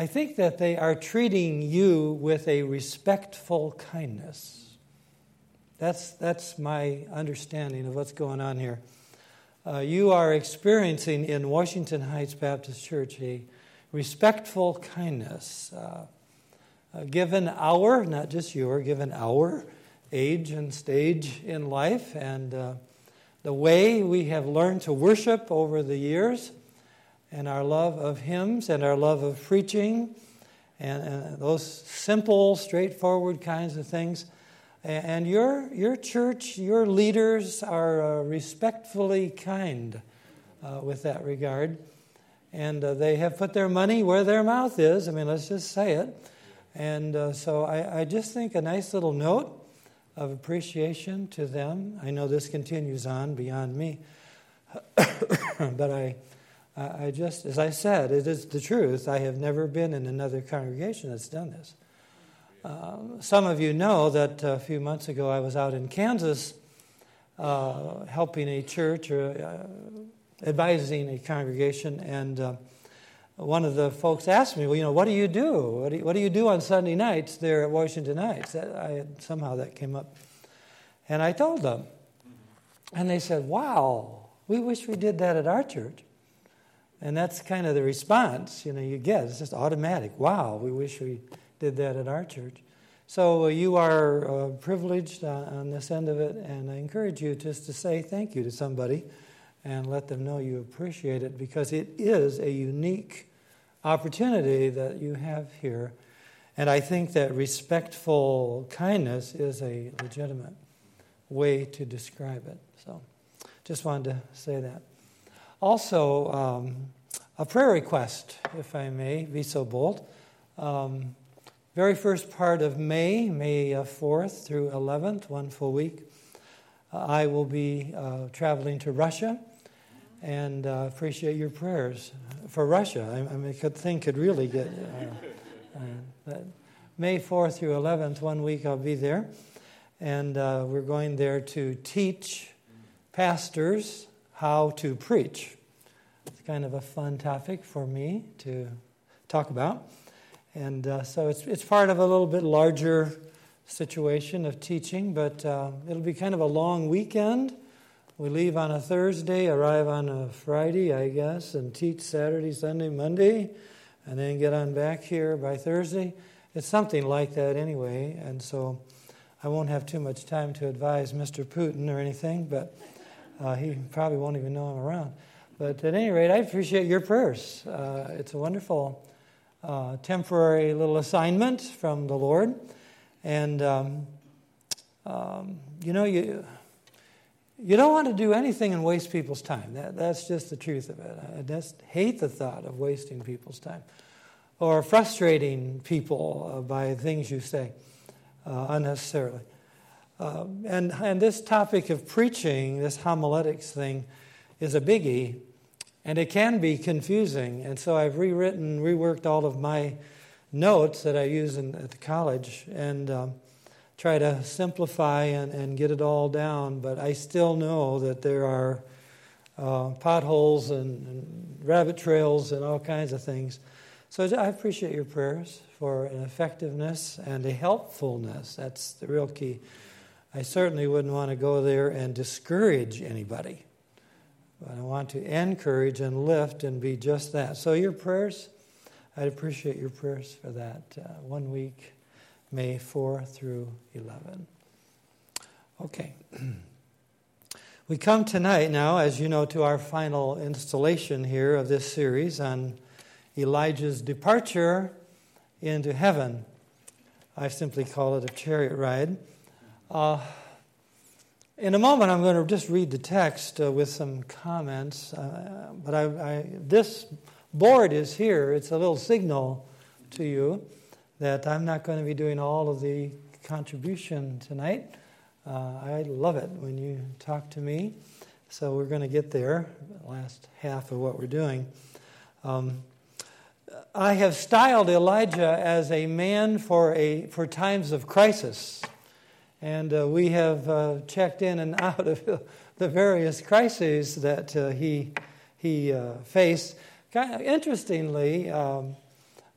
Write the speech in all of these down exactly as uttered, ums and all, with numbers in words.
I think that they are treating you with a respectful kindness. That's, that's my understanding of what's going on here. Uh, you are experiencing in Washington Heights Baptist Church a respectful kindness. Uh, uh, given our, not just your, given our age and stage in life and uh, the way we have learned to worship over the years, and our love of hymns and our love of preaching and, and those simple, straightforward kinds of things. And your your church, your leaders are uh, respectfully kind uh, with that regard. And uh, they have put their money where their mouth is. I mean, let's just say it. And uh, so I, I just think a nice little note of appreciation to them. I know this continues on beyond me. But I... I just, as I said, it is the truth. I have never been in another congregation that's done this. Uh, some of you know that a few months ago I was out in Kansas uh, helping a church or uh, advising a congregation, and uh, one of the folks asked me, well, you know, what do you do? What do you, what do, you do on Sunday nights there at Washington Heights? That, I, somehow that came up. And I told them. And they said, wow, we wish we did that at our church. And that's kind of the response, you know, you get. It's just automatic. Wow, we wish we did that at our church. So uh, you are uh, privileged on, on this end of it, and I encourage you just to say thank you to somebody and let them know you appreciate it, because it is a unique opportunity that you have here. And I think that respectful kindness is a legitimate way to describe it. So just wanted to say that. Also, um, a prayer request, if I may be so bold. Um, very first part of May, May fourth through eleventh, one full week, uh, I will be uh, traveling to Russia, and uh, appreciate your prayers for Russia. I, I mean, the thing could really get... Uh, uh, but May fourth through eleventh, one week I'll be there, and uh, we're going there to teach pastors how to preach. It's kind of a fun topic for me to talk about. And uh, so it's it's part of a little bit larger situation of teaching, but uh, it'll be kind of a long weekend. We leave on a Thursday, arrive on a Friday, I guess, and teach Saturday, Sunday, Monday, and then get on back here by Thursday. It's something like that anyway, and so I won't have too much time to advise Mister Putin or anything, but... Uh, he probably won't even know I'm around. But at any rate, I appreciate your prayers. Uh, it's a wonderful uh, temporary little assignment from the Lord. And, um, um, you know, you you don't want to do anything and waste people's time. That, that's just the truth of it. I just hate the thought of wasting people's time or frustrating people uh, by things you say uh, unnecessarily. Uh, and, and this topic of preaching, this homiletics thing, is a biggie, and it can be confusing. And so I've rewritten, reworked all of my notes that I use in, at the college and um, try to simplify and, and get it all down. But I still know that there are uh, potholes and, and rabbit trails and all kinds of things. So I appreciate your prayers for an effectiveness and a helpfulness. That's the real key. I certainly wouldn't want to go there and discourage anybody. But I want to encourage and lift and be just that. So your prayers, I'd appreciate your prayers for that. Uh, one week, May fourth through eleventh. Okay. We come tonight now, as you know, to our final installation here of this series on Elijah's departure into heaven. I simply call it a chariot ride. Uh, in a moment, I'm going to just read the text uh, with some comments. Uh, but I, I, this board is here. It's a little signal to you that I'm not going to be doing all of the contribution tonight. Uh, I love it when you talk to me. So we're going to get there, the last half of what we're doing. Um, I have styled Elijah as a man for a for times of crisis. And uh, we have uh, checked in and out of the various crises that uh, he he uh, faced. Kind of interestingly, um,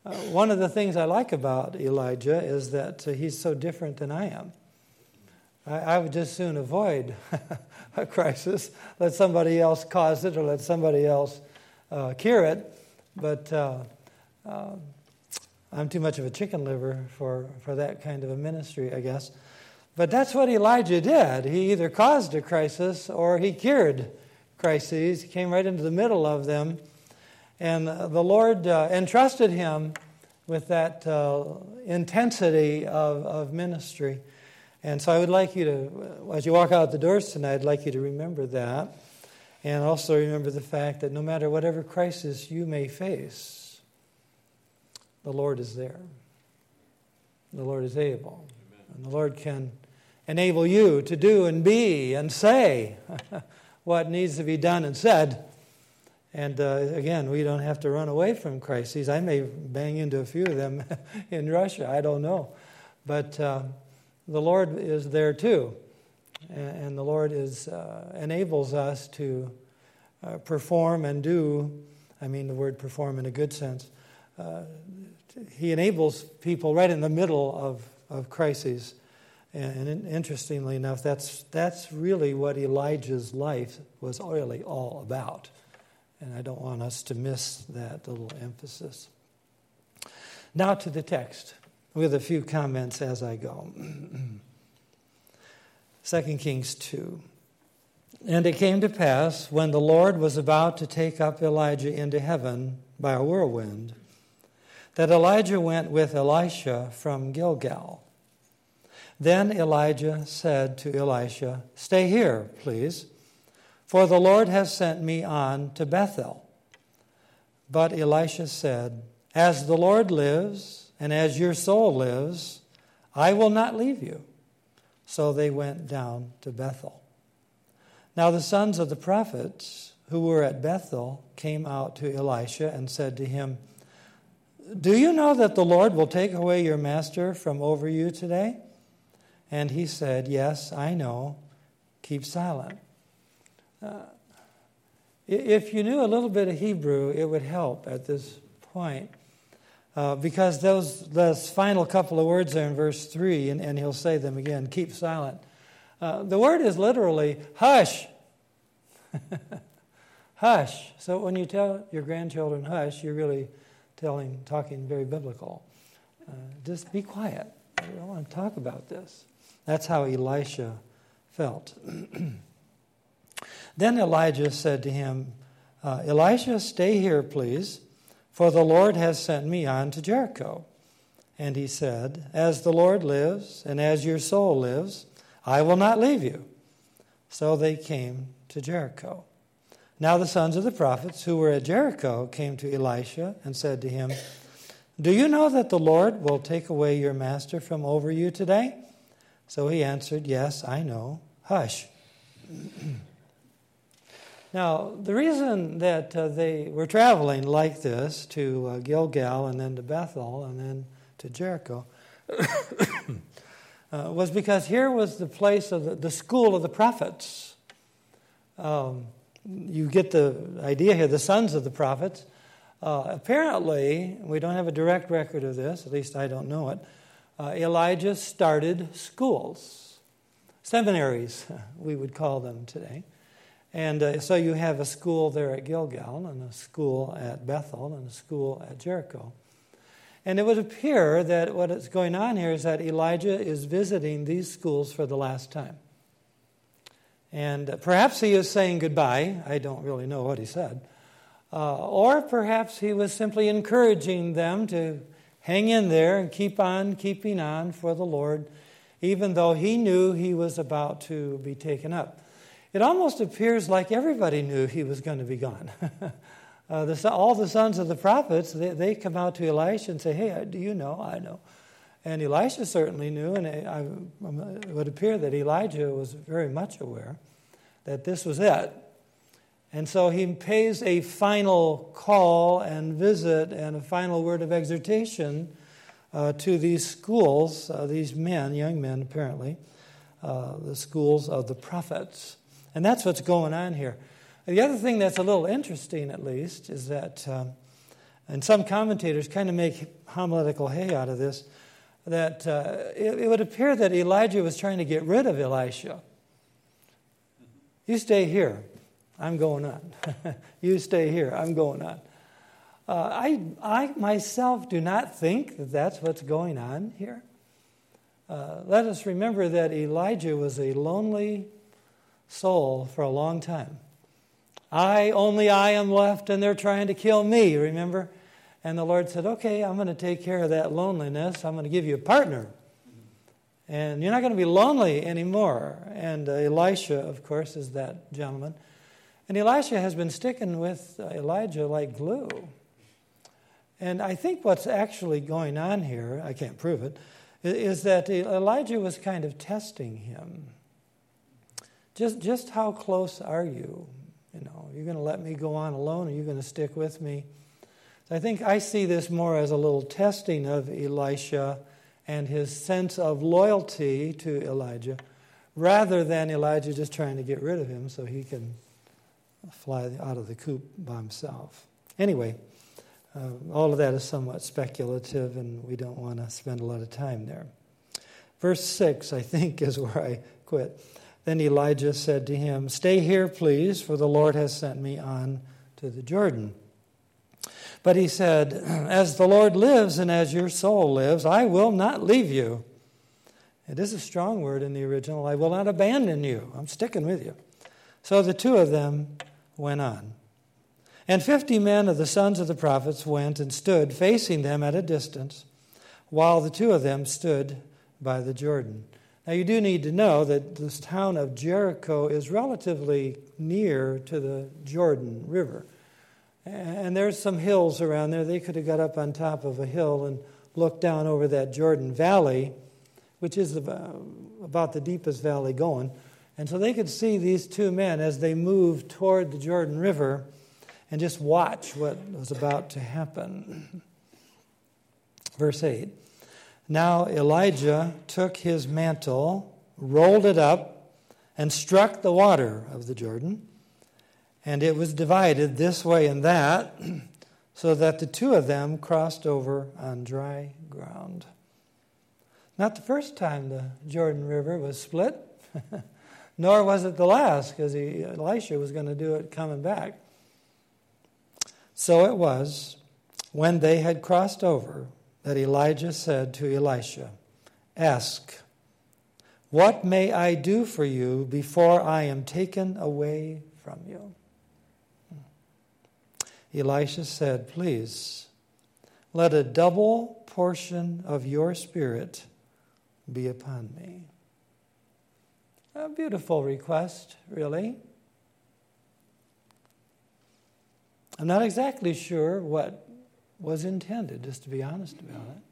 Uh, one of the things I like about Elijah is that uh, he's so different than I am. I, I would just soon avoid a crisis, let somebody else cause it or let somebody else uh, cure it. But uh, uh, I'm too much of a chicken liver for, for that kind of a ministry, I guess. But that's what Elijah did. He either caused a crisis or he cured crises. He came right into the middle of them. And the Lord uh, entrusted him with that uh, intensity of, of ministry. And so I would like you to, as you walk out the doors tonight, I'd like you to remember that. And also remember the fact that no matter whatever crisis you may face, the Lord is there. The Lord is able. Amen. And the Lord can enable you to do and be and say what needs to be done and said. And uh, again, we don't have to run away from crises. I may bang into a few of them in Russia. I don't know. But uh, the Lord is there too. And the Lord is uh, enables us to uh, perform and do, I mean the word perform in a good sense. Uh, he enables people right in the middle of, of crises. And, and interestingly enough, that's that's really what Elijah's life was really all about. And I don't want us to miss that little emphasis. Now to the text, with a few comments as I go. Second Kings two. And it came to pass, when the Lord was about to take up Elijah into heaven by a whirlwind, that Elijah went with Elisha from Gilgal. Then Elijah said to Elisha, "Stay here, please, for the Lord has sent me on to Bethel." But Elisha said, "As the Lord lives, and as your soul lives, I will not leave you." So they went down to Bethel. Now the sons of the prophets who were at Bethel came out to Elisha and said to him, "Do you know that the Lord will take away your master from over you today?" And he said, "Yes, I know. Keep silent." Uh, if you knew a little bit of Hebrew, it would help at this point. Uh, because those those final couple of words are in verse three, and, and he'll say them again, keep silent. Uh, the word is literally, hush. Hush. So when you tell your grandchildren hush, you're really telling, talking very biblical. Uh, just be quiet. I don't want to talk about this. That's how Elisha felt. Then Elijah said to him, uh, "Elisha, stay here, please, for the Lord has sent me on to Jericho." And he said, "As the Lord lives, and as your soul lives, I will not leave you." So they came to Jericho. Now the sons of the prophets who were at Jericho came to Elisha and said to him, "Do you know that the Lord will take away your master from over you today?" So he answered, "Yes, I know. Hush." Now, the reason that uh, they were traveling like this to uh, Gilgal and then to Bethel and then to Jericho uh, was because here was the place of the, the school of the prophets. Um, you get the idea here, the sons of the prophets. Uh, apparently, we don't have a direct record of this, at least I don't know it, uh, Elijah started schools, seminaries, we would call them today. And uh, so you have a school there at Gilgal and a school at Bethel and a school at Jericho. And it would appear that what is going on here is that Elijah is visiting these schools for the last time. And perhaps he is saying goodbye. I don't really know what he said. Uh, or perhaps he was simply encouraging them to hang in there and keep on keeping on for the Lord, even though he knew he was about to be taken up. It almost appears like everybody knew he was going to be gone. uh, the, all the sons of the prophets, they, they come out to Elisha and say, "Hey, do you know?" "I know." And Elisha certainly knew, and it, I, it would appear that Elijah was very much aware that this was it. And so he pays a final call and visit and a final word of exhortation uh, to these schools, uh, these men, young men apparently, uh, the schools of the prophets. And that's what's going on here. The other thing that's a little interesting, at least, is that um, And some commentators kind of make homiletical hay out of this, that uh, it, it would appear that Elijah was trying to get rid of Elisha. You stay here, I'm going on. You stay here, I'm going on. Uh, I, I myself do not think that that's what's going on here. Uh, let us remember that Elijah was a lonely soul for a long time. I, only I am left, and they're trying to kill me, remember? And the Lord said, okay, I'm going to take care of that loneliness. I'm going to give you a partner. And you're not going to be lonely anymore. And uh, Elisha, of course, is that gentleman. And Elisha has been sticking with uh, Elijah like glue. And I think what's actually going on here, I can't prove it, is that Elijah was kind of testing him. Just, just how close are you? You know, you're going to let me go on alone, or you're going to stick with me? So I think I see this more as a little testing of Elisha and his sense of loyalty to Elijah, rather than Elijah just trying to get rid of him so he can fly out of the coop by himself. Anyway, uh, all of that is somewhat speculative, and we don't want to spend a lot of time there. Verse six, I think, is where I quit. Then Elijah said to him, "Stay here, please, for the Lord has sent me on to the Jordan." But he said, "As the Lord lives and as your soul lives, I will not leave you." It is a strong word in the original. I will not abandon you. I'm sticking with you. So the two of them went on. And fifty men of the sons of the prophets went and stood facing them at a distance, while the two of them stood by the Jordan. Now you do need to know that this town of Jericho is relatively near to the Jordan River. And there's some hills around there. They could have got up on top of a hill and looked down over that Jordan Valley, which is about the deepest valley going. And so they could see these two men as they moved toward the Jordan River and just watch what was about to happen. Verse eight. Now Elijah took his mantle, rolled it up, and struck the water of the Jordan. And it was divided this way and that, so that the two of them crossed over on dry ground. Not the first time the Jordan River was split, nor was it the last, because Elisha was going to do it coming back. So it was, when they had crossed over, that Elijah said to Elisha, "Ask, what may I do for you before I am taken away from you?" Elisha said, "Please, let a double portion of your spirit be upon me." A beautiful request, really. I'm not exactly sure what was intended, just to be honest about it.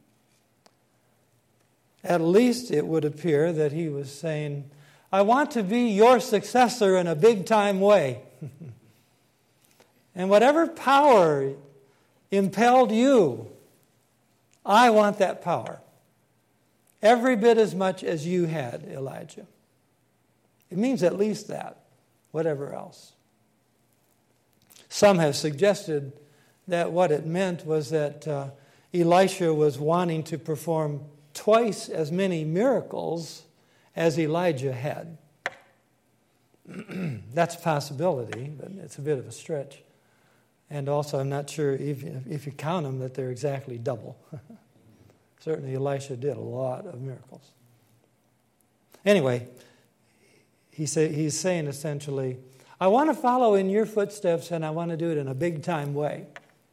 At least it would appear that he was saying, I want to be your successor in a big-time way. And whatever power impelled you, I want that power. Every bit as much as you had, Elijah. It means at least that, whatever else. Some have suggested that what it meant was that uh, Elisha was wanting to perform twice as many miracles as Elijah had. That's a possibility, but it's a bit of a stretch. And also, I'm not sure if, if you count them that they're exactly double. Certainly, Elisha did a lot of miracles. Anyway, he say, he's saying essentially, I want to follow in your footsteps, and I want to do it in a big-time way.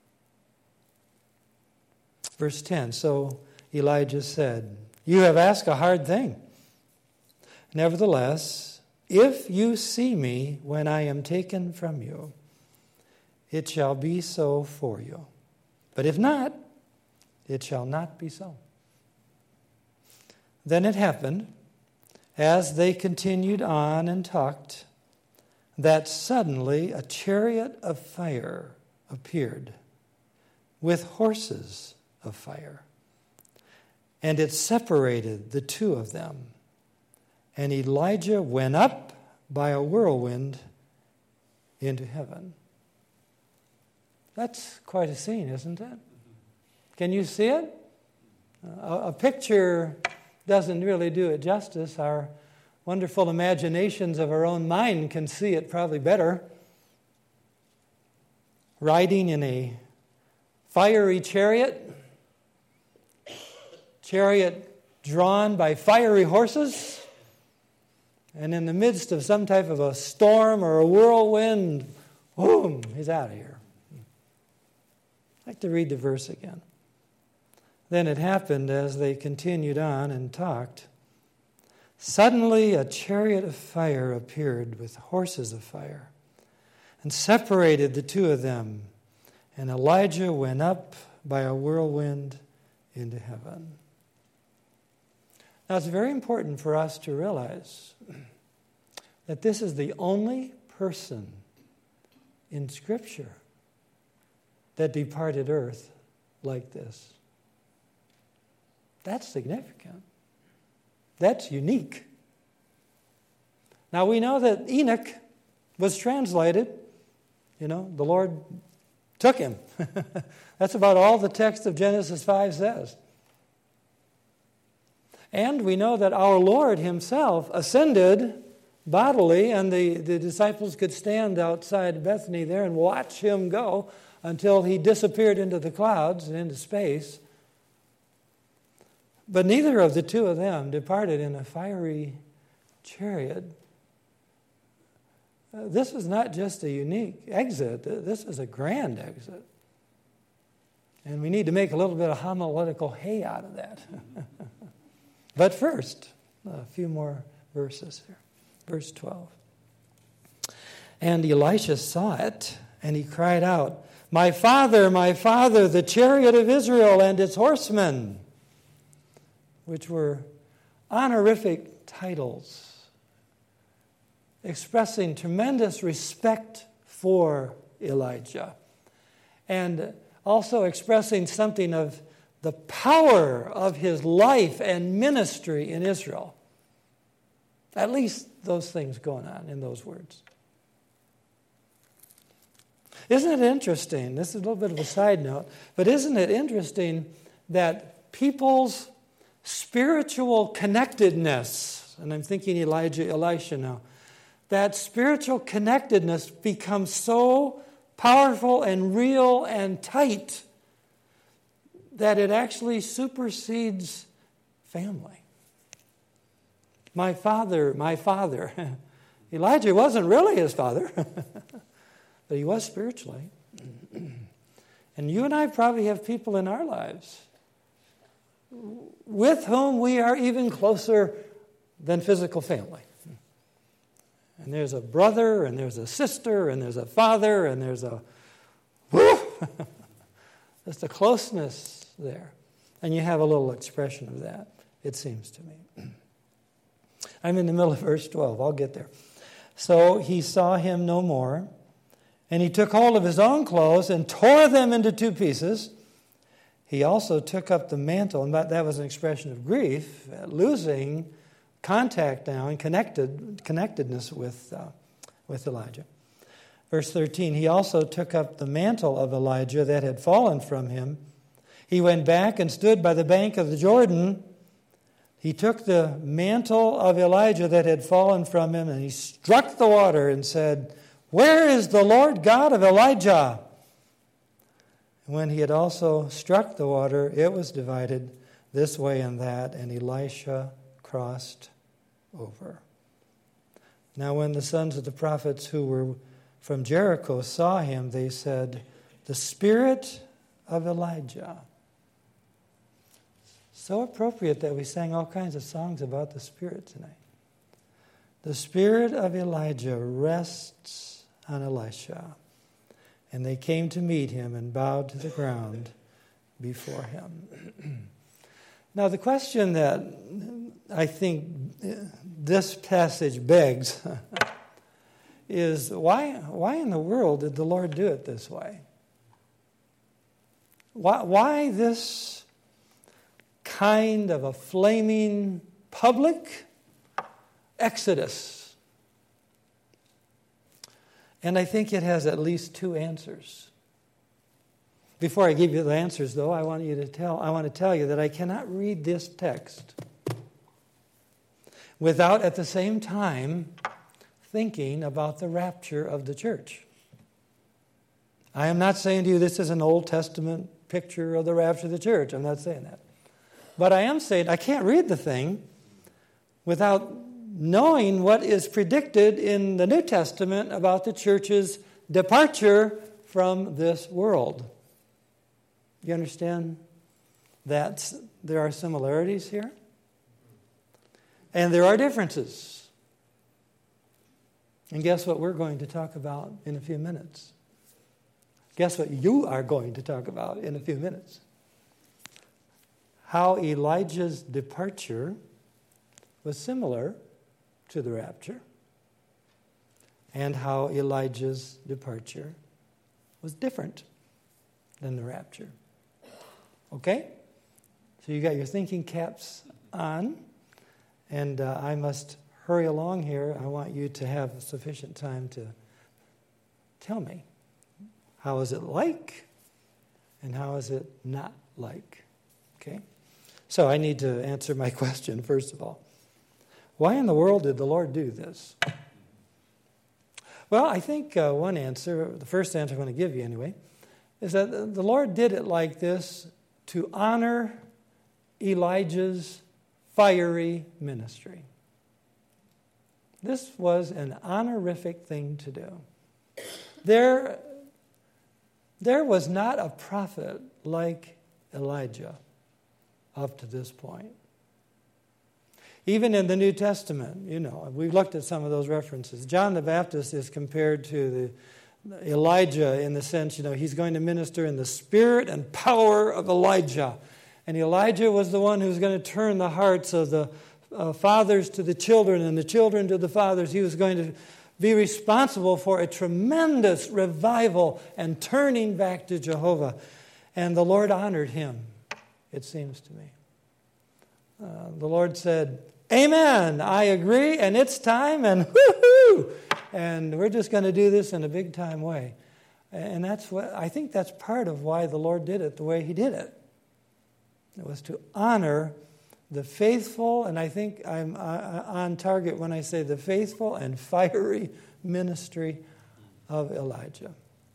Verse ten, so Elijah said, "You have asked a hard thing. Nevertheless, if you see me when I am taken from you, it shall be so for you. But if not, it shall not be so." Then it happened, as they continued on and talked, that suddenly a chariot of fire appeared with horses of fire. And it separated the two of them. And Elijah went up by a whirlwind into heaven. That's quite a scene, isn't it? Can you see it? A, a picture doesn't really do it justice. Our wonderful imaginations of our own mind can see it probably better. Riding in a fiery chariot, chariot drawn by fiery horses, and in the midst of some type of a storm or a whirlwind, boom, he's out of here. I'd like to read the verse again. Then it happened as they continued on and talked. Suddenly a chariot of fire appeared with horses of fire and separated the two of them. And Elijah went up by a whirlwind into heaven. Now it's very important for us to realize that this is the only person in Scripture that departed earth like this. That's significant. That's unique. Now we know that Enoch was translated. You know, the Lord took him. That's about all the text of Genesis five says. And we know that our Lord himself ascended bodily, and the, the disciples could stand outside Bethany there and watch him go until he disappeared into the clouds and into space. But neither of the two of them departed in a fiery chariot. Uh, this is not just a unique exit. This is a grand exit. And we need to make a little bit of homiletical hay out of that. But first, a few more verses here. Verse twelve. And Elisha saw it, and he cried out, "My father, my father, the chariot of Israel and its horsemen," which were honorific titles expressing tremendous respect for Elijah, and also expressing something of the power of his life and ministry in Israel. At least those things going on in those words. Isn't it interesting? This is a little bit of a side note, but isn't it interesting that people's spiritual connectedness, and I'm thinking Elijah, Elisha now, that spiritual connectedness becomes so powerful and real and tight that it actually supersedes family. My father, my father. Elijah wasn't really his father, but he was spiritually. And you and I probably have people in our lives with whom we are even closer than physical family. And there's a brother, and there's a sister, and there's a father, and there's a whoo, just a closeness there. And you have a little expression of that, it seems to me. I'm in the middle of verse twelve. I'll get there. So he saw him no more, and he took hold of his own clothes and tore them into two pieces. He also took up the mantle, and that was an expression of grief, losing contact now and connected connectedness with uh, with Elijah. Verse thirteen, he also took up the mantle of Elijah that had fallen from him. He went back and stood by the bank of the Jordan. He took the mantle of Elijah that had fallen from him, and he struck the water and said, "Where is the Lord God of Elijah?" And when he had also struck the water, it was divided this way and that, and Elisha crossed over. Now when the sons of the prophets who were from Jericho saw him, they said, "The spirit of Elijah." So appropriate that we sang all kinds of songs about the Spirit tonight. The spirit of Elijah rests on Elisha. And they came to meet him and bowed to the ground before him. Now the question that I think this passage begs is, why, why in the world did the Lord do it this way? Why, why this kind of a flaming public exodus? And I think it has at least two answers. Before I give you the answers, though, I want you to tell I want to tell you that I cannot read this text without at the same time thinking about the rapture of the church. I am not saying to you this is an Old Testament picture of the rapture of the church. I'm not saying that. But I am saying I can't read the thing without knowing what is predicted in the New Testament about the church's departure from this world. You understand that there are similarities here? And there are differences. And guess what we're going to talk about in a few minutes? Guess what you are going to talk about in a few minutes? How Elijah's departure was similar to the rapture, and how Elijah's departure was different than the rapture. Okay? So you got your thinking caps on, and uh, I must hurry along here. I want you to have sufficient time to tell me, how is it like, and how is it not like? Okay? So I need to answer my question, first of all. Why in the world did the Lord do this? Well, I think uh, one answer, the first answer I'm going to give you anyway, is that the Lord did it like this to honor Elijah's fiery ministry. This was an honorific thing to do. There, there was not a prophet like Elijah up to this point. Even in the New Testament, you know, we've looked at some of those references. John the Baptist is compared to the Elijah in the sense, you know, he's going to minister in the spirit and power of Elijah. And Elijah was the one who was going to turn the hearts of the uh, fathers to the children and the children to the fathers. He was going to be responsible for a tremendous revival and turning back to Jehovah. And the Lord honored him, it seems to me. Uh, the Lord said, "Amen, I agree, and it's time, and woohoo! And we're just going to do this in a big-time way." And that's what I think that's part of why the Lord did it the way He did it. It was to honor the faithful, and I think I'm on target when I say the faithful and fiery ministry of Elijah.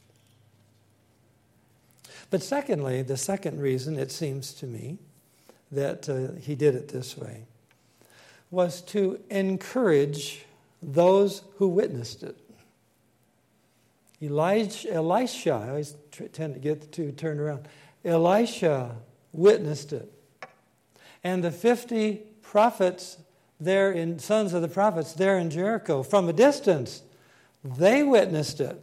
But secondly, the second reason, it seems to me, that uh, he did it this way, was to encourage those who witnessed it. Elijah, Elisha, I always tend to get the two turned around. Elisha witnessed it. And the fifty prophets there, in sons of the prophets there in Jericho, from a distance, they witnessed it.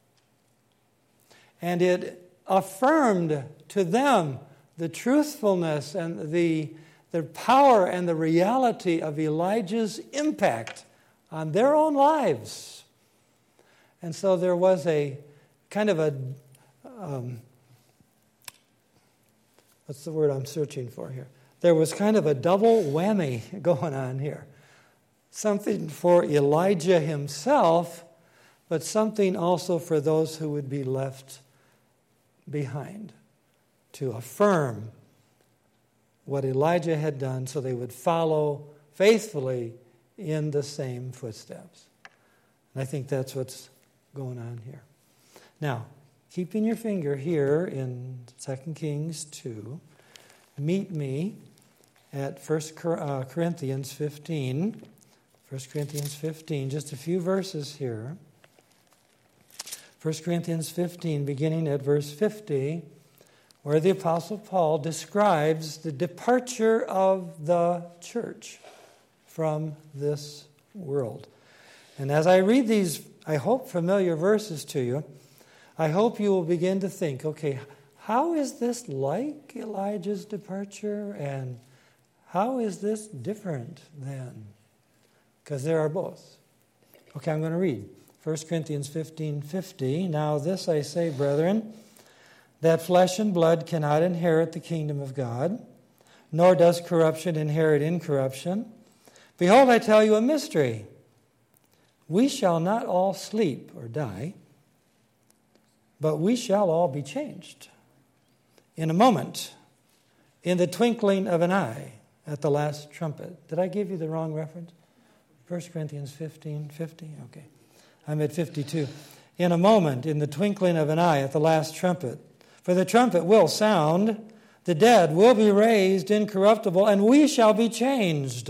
And it affirmed to them the truthfulness and the, the power and the reality of Elijah's impact on their own lives. And so there was a kind of a, um, what's the word I'm searching for here? There was kind of a double whammy going on here. Something for Elijah himself, but something also for those who would be left behind, to affirm what Elijah had done so they would follow faithfully in the same footsteps. And I think that's what's going on here. Now, keeping your finger here in Second Kings two, meet me at First Corinthians fifteen. First Corinthians fifteen, just a few verses here. First Corinthians fifteen, beginning at verse fifty, where the Apostle Paul describes the departure of the church from this world. And as I read these, I hope, familiar verses to you, I hope you will begin to think, okay, how is this like Elijah's departure, and how is this different then? Because there are both. Okay, I'm going to read. First Corinthians fifteen fifty. Now this I say, brethren, that flesh and blood cannot inherit the kingdom of God, nor does corruption inherit incorruption. Behold, I tell you a mystery. We shall not all sleep or die, but we shall all be changed. in a moment, in the twinkling of an eye, at the last trumpet. Did I give you the wrong reference? First Corinthians fifteen fifty? Okay. I'm at fifty-two. In a moment, in the twinkling of an eye, at the last trumpet. For the trumpet will sound, the dead will be raised incorruptible, and we shall be changed.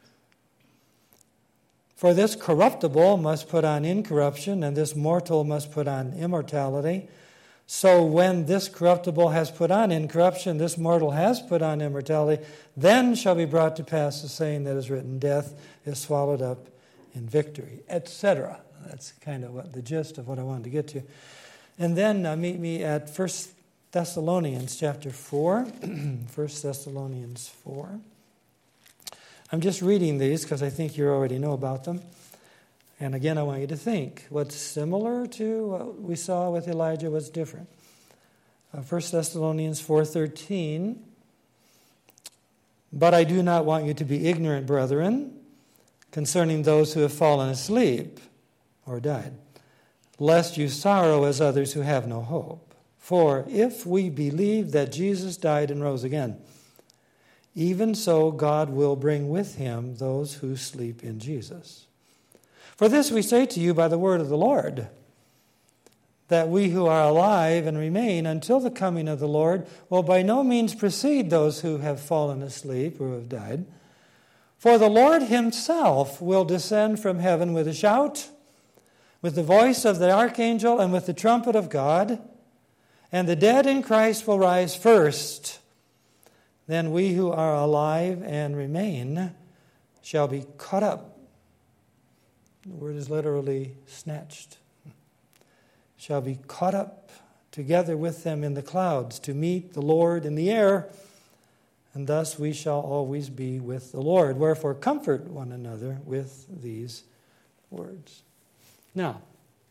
For this corruptible must put on incorruption, and this mortal must put on immortality. So when this corruptible has put on incorruption, this mortal has put on immortality, then shall be brought to pass the saying that is written, death is swallowed up in victory, et cetera. That's kind of what the gist of what I wanted to get to. And then uh, meet me at First Thessalonians chapter four. First Thessalonians four. I'm just reading these because I think you already know about them. And again, I want you to think what's similar to what we saw with Elijah, what's different. Uh, First Thessalonians four thirteen. But I do not want you to be ignorant, brethren, concerning those who have fallen asleep or died, lest you sorrow as others who have no hope. For if we believe that Jesus died and rose again, even so God will bring with him those who sleep in Jesus. For this we say to you by the word of the Lord, that we who are alive and remain until the coming of the Lord will by no means precede those who have fallen asleep or have died. For the Lord himself will descend from heaven with a shout, with the voice of the archangel, and with the trumpet of God, and the dead in Christ will rise first. Then we who are alive and remain shall be caught up. The word is literally snatched. Shall be caught up together with them in the clouds to meet the Lord in the air, and thus we shall always be with the Lord. Wherefore comfort one another with these words. Now,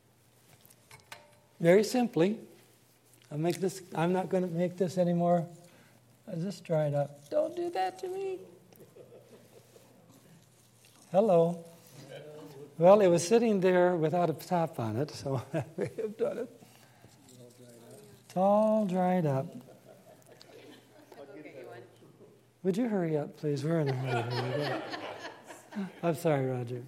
very simply, I'll make this, I'm not going to make this anymore. Is this dried up? Don't do that to me. Hello. Well, it was sitting there without a top on it, so I may have done it. It's all dried up. Would you hurry up, please? We're in a hurry. I'm sorry, Roger.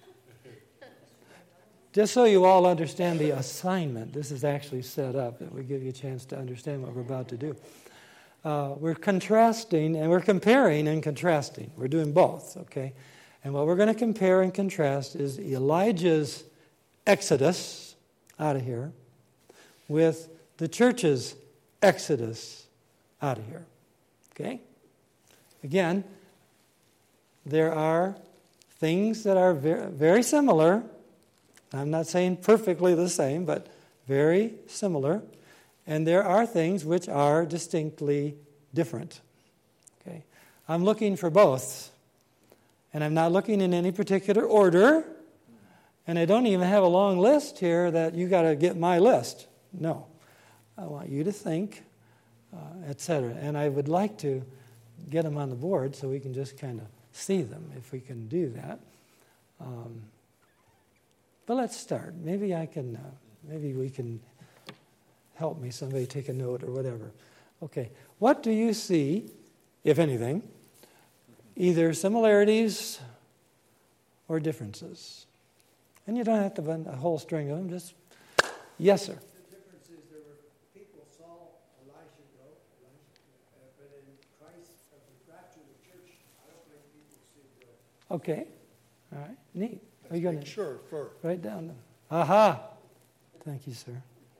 Just so you all understand the assignment, this is actually set up, and we give you a chance to understand what we're about to do. Uh, we're contrasting, and we're comparing and contrasting. We're doing both, okay? And what we're going to compare and contrast is Elijah's exodus out of here with the church's exodus out of here, okay? Again, there are things that are very, very similar. I'm not saying perfectly the same, but very similar. And there are things which are distinctly different. Okay, I'm looking for both. And I'm not looking in any particular order. And I don't even have a long list here that you got to get my list. No. I want you to think, uh, et cetera. And I would like to get them on the board so we can just kind of see them if we can do that. Um, but let's start. Maybe I can, uh, maybe we can help me, somebody take a note or whatever. Okay, what do you see, if anything, either similarities or differences? And you don't have to run a whole string of them, just, yes, sir. The difference is there were people saw Elijah go, Elijah, uh, but in Christ, of the rapture of the church, I don't think people see go. Okay, all right, neat. Are you going to Sure, sure. write down? Aha! Thank you, sir.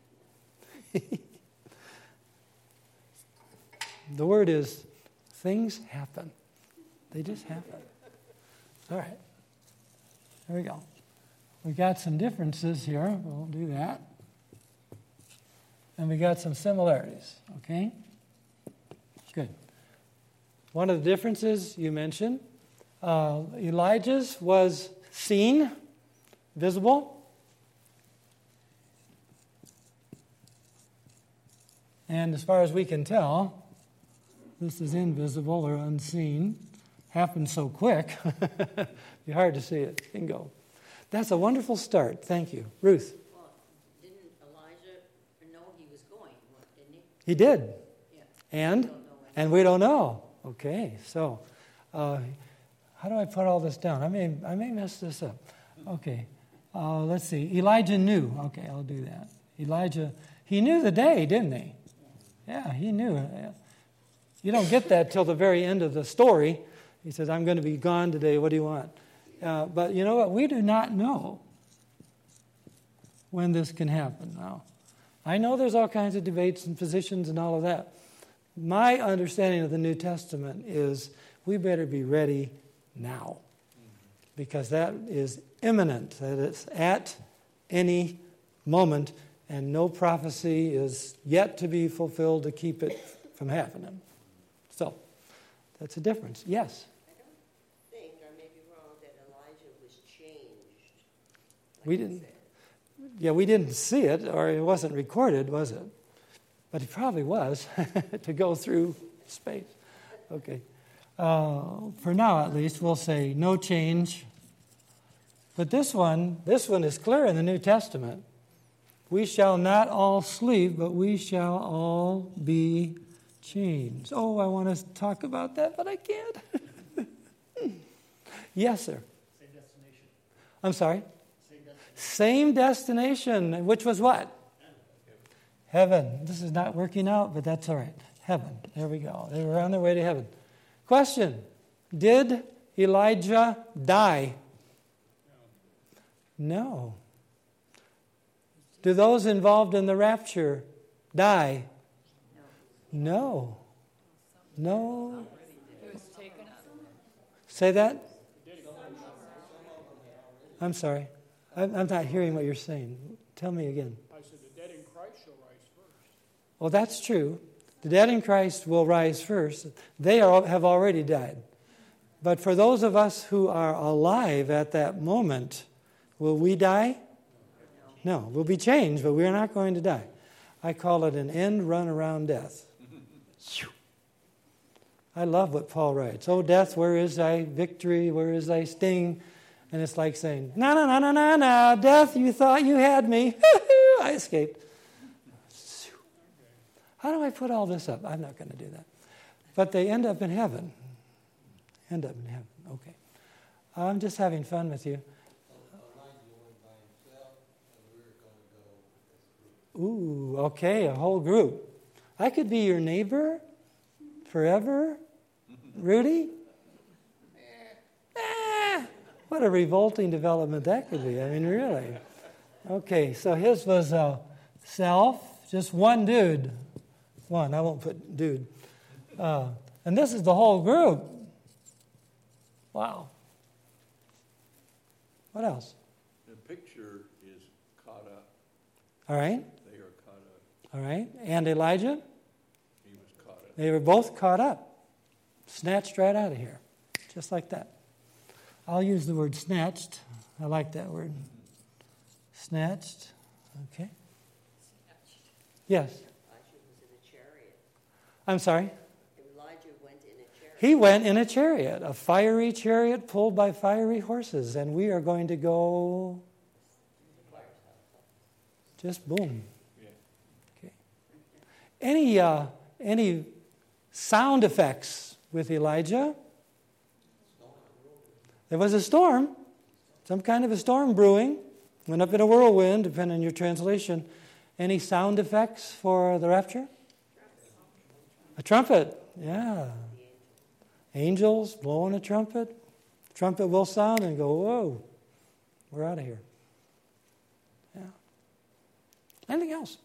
The word is, things happen. They just happen. All right. There we go. We got some differences here. We'll do that. And we got some similarities. Okay? Good. One of the differences you mentioned, uh, Elijah's was seen, visible. And as far as we can tell, this is invisible or unseen. Happened so quick, be hard to see it. Bingo. That's a wonderful start. Thank you. Ruth. Well, didn't Elijah know he was going, didn't he? He did. Yeah. And? And we don't know. Okay, so uh, how do I put all this down? I may, I may mess this up. Okay, uh, let's see. Elijah knew. Okay, I'll do that. Elijah, he knew the day, didn't he? Yeah, he knew. You don't get that till the very end of the story. He says, I'm going to be gone today. What do you want? Uh, but you know what? We do not know when this can happen now. I know there's all kinds of debates and positions and all of that. My understanding of the New Testament is we better be ready now, because that is imminent, that it's at any moment, and no prophecy is yet to be fulfilled to keep it from happening. So, that's a difference. Yes? I don't think, I may be wrong, that Elijah was changed. Like we didn't. Yeah, we didn't see it, or it wasn't recorded, was it? But he probably was, to go through space. Okay. Uh, for now, at least, we'll say no change. But this one, this one is clear in the New Testament. We shall not all sleep, but we shall all be changed. Oh, I want to talk about that, but I can't. Yes, sir. Same destination. I'm sorry? Same destination. Same destination, which was what? Heaven. This is not working out, but that's all right. Heaven. There we go. They were on their way to heaven. Question. Did Elijah die? No. Do those involved in the rapture die? No. No. Say that? I'm sorry. I'm not hearing what you're saying. Tell me again. I said the dead in Christ shall rise first. Well, that's true. The dead in Christ will rise first. They are, have already died. But for those of us who are alive at that moment, will we die? No. We'll be changed, but we're not going to die. I call it an end run around death. I love what Paul writes. Oh, death, where is thy victory? Where is thy sting? And it's like saying, no, no, no, no, no, no. Death, you thought you had me. I escaped. How do I put all this up? I'm not going to do that. But they end up in heaven. End up in heaven. Okay. I'm just having fun with you. Ooh, okay, a whole group. I could be your neighbor forever. Rudy? Eh, what a revolting development that could be. I mean, really. Okay, so his was uh, self, just one dude. One, I won't put dude. Uh, and this is the whole group. Wow. What else? The picture is caught up. All right. They are caught up. All right. And Elijah? He was caught up. They were both caught up. Snatched right out of here. Just like that. I'll use the word snatched. I like that word. Snatched. Okay. Yes. Elijah was in a chariot. I'm sorry? Elijah went in a chariot. He went in a chariot, a fiery chariot pulled by fiery horses, and we are going to go just boom. Okay. Any uh, any sound effects with Elijah? There was a storm, some kind of a storm brewing. Went up in a whirlwind, depending on your translation. Any sound effects for the rapture? A trumpet, yeah. Angels blowing a trumpet. Trumpet will sound and go, whoa, we're out of here. Yeah. Anything else?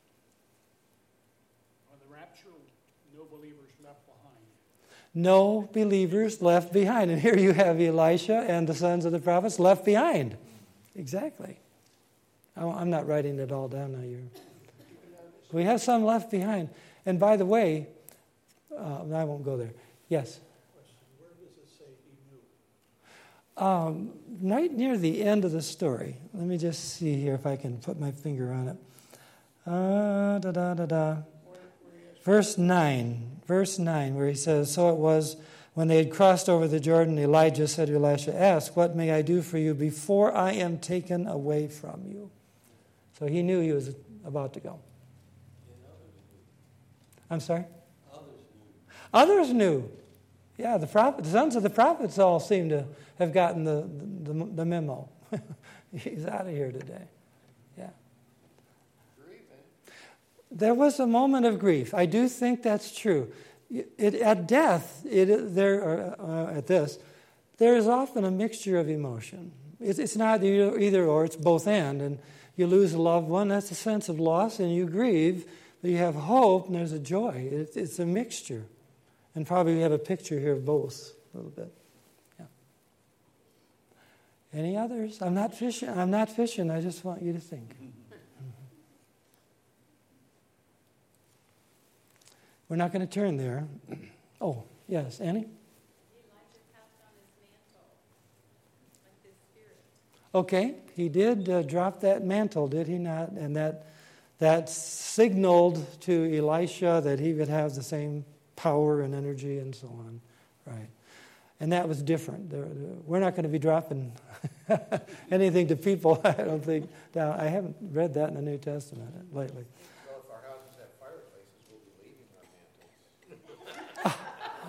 On the rapture, no believers left behind. No believers left behind. And here you have Elisha and the sons of the prophets left behind. Exactly. I'm not writing it all down now. You're... We have some left behind. And by the way, uh, I won't go there. Yes? Where does it say he knew? Um, right near the end of the story. Let me just see here if I can put my finger on it. Uh, da, da, da, da. Verse nine. Verse nine, where he says, so it was when they had crossed over the Jordan, Elijah said to Elisha, ask, what may I do for you before I am taken away from you? So he knew he was about to go. I'm sorry? Others knew. Yeah, the prophet, the sons of the prophets all seem to have gotten the, the, the memo. He's out of here today. Yeah. There was a moment of grief. I do think that's true. It, at death, it, there uh, at this, there is often a mixture of emotion. It's, it's not either, either or, it's both and. And you lose a loved one, that's a sense of loss, and you grieve, but you have hope and there's a joy. It, it's a mixture. And probably we have a picture here of both a little bit. Yeah. Any others? I'm not fishing. I'm not fishing. I just want you to think. Mm-hmm. We're not going to turn there. Oh, yes, Annie? Okay, he did uh, drop that mantle, did he not? And that that signaled to Elisha that he would have the same power and energy and so on, right? And that was different. There, there, we're not going to be dropping anything to people, I don't think. Down. I haven't read that in the New Testament lately. Well, if our houses have fireplaces, we'll be leaving our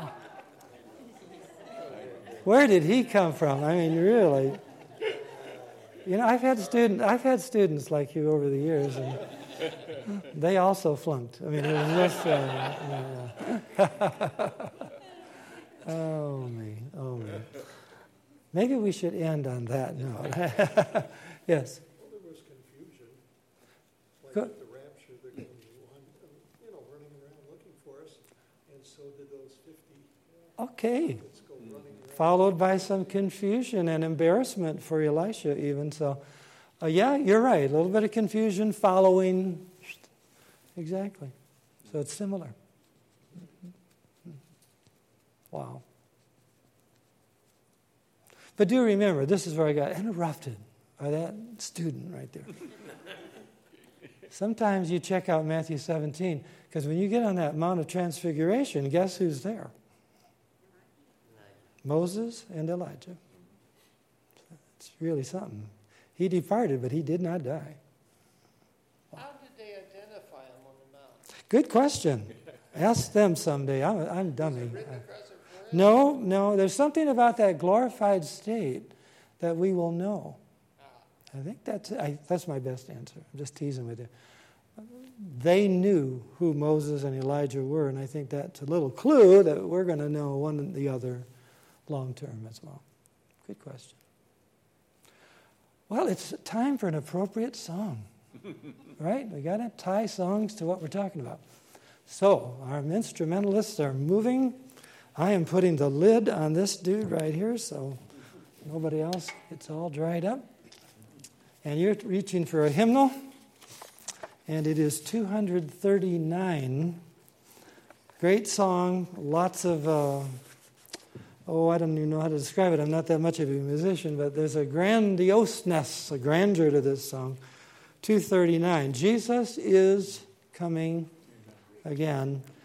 mantles. Where did he come from? I mean, really. You know, I've had student, I've had students like you over the years, and they also flunked. I mean, it was just. Uh, uh, oh me, oh me. Maybe we should end on that note. Yes. Well, there was confusion. Like Go- at the rapture, they're going to be one, you know, running around looking for us, and so did those fifty. Okay. Let's go running around. Followed by some confusion and embarrassment for Elisha even. So, uh, yeah, you're right. A little bit of confusion following. Exactly. So it's similar. Wow. But do remember, this is where I got interrupted by that student right there. Sometimes you check out Matthew seventeen, because when you get on that Mount of Transfiguration, guess who's there? Moses and Elijah. It's really something. He departed, but he did not die. How did they identify him on the mount? Good question. Ask them someday. I'm, I'm dummy. Written across their forehead? No, no. There's something about that glorified state that we will know. I think that's I, that's my best answer. I'm just teasing with you. They knew who Moses and Elijah were, and I think that's a little clue that we're going to know one and the other long term as well. Good question. Well, it's time for an appropriate song, right? We got to tie songs to what we're talking about. So our instrumentalists are moving. I am putting the lid on this dude right here, so nobody else gets all dried up. And you're reaching for a hymnal, and it is two hundred thirty-nine. Great song, lots of. Uh, Oh, I don't even know how to describe it. I'm not that much of a musician, but there's a grandioseness, a grandeur to this song. two thirty-nine. Jesus is coming again.